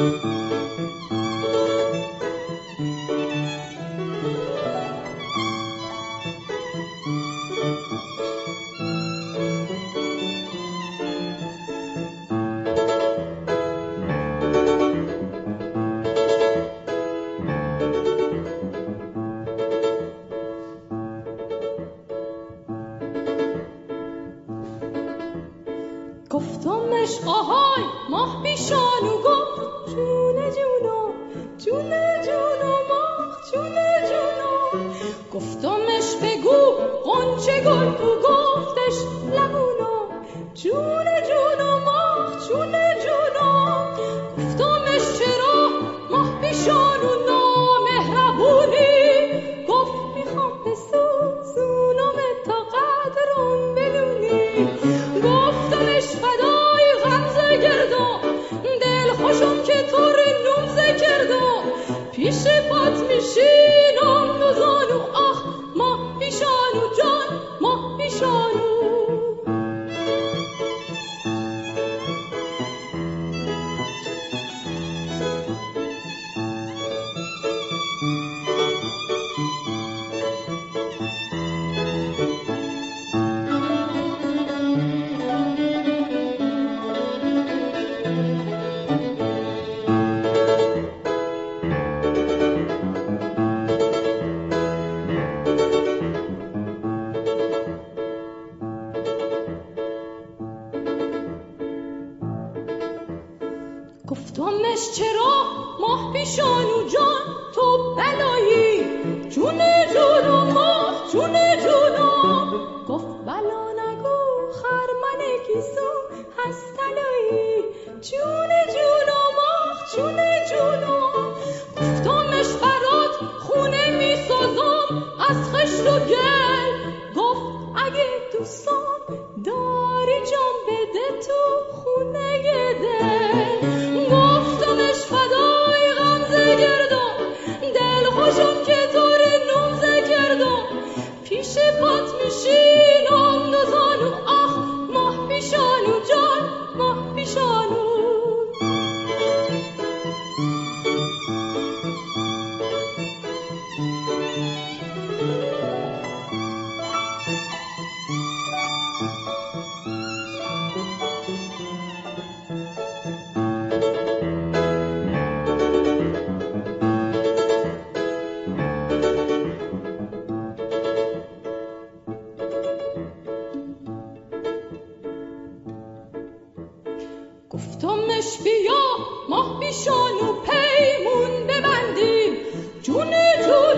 گفتمش آهای ماه پیشانو گفت جونه جونو جونه جونو ماه جونه جونو. گفتمش بگو غنچه گل تو گفتش لبونو جونه جونو ماه جونه جونو. گفتمش چرا ماه پیشانو نامهربونی گفت میخوام بسوزونم تا قدرم بدونی. گفتمش فدای غمزه گردم دل خوشم که طور نوزه کردم پیش پات میشینم دو زانو آخ ماه پیشانو جان ماه پیشانو. گفتمش چرا ماه پیشانو جان تو بلایی جونه جونو ماه جونه جونو. گفت بلا نگو خرمن گیسو هست تلایی جونه جونو ماه جونه جونو. گفتمش برات خونه میسازم از خشت و گل گفت اگه دوستان داری جان بده تو خونه دل. گفتمش فدای غمزه گردم دل خوشم که طور نوزه کردم پیش پات میشینم دو زانو آخ ماه پیشانو جان ماه پیشانو. گفتمش بیا ماه پیشانو پیمون ببندیم جونه جونه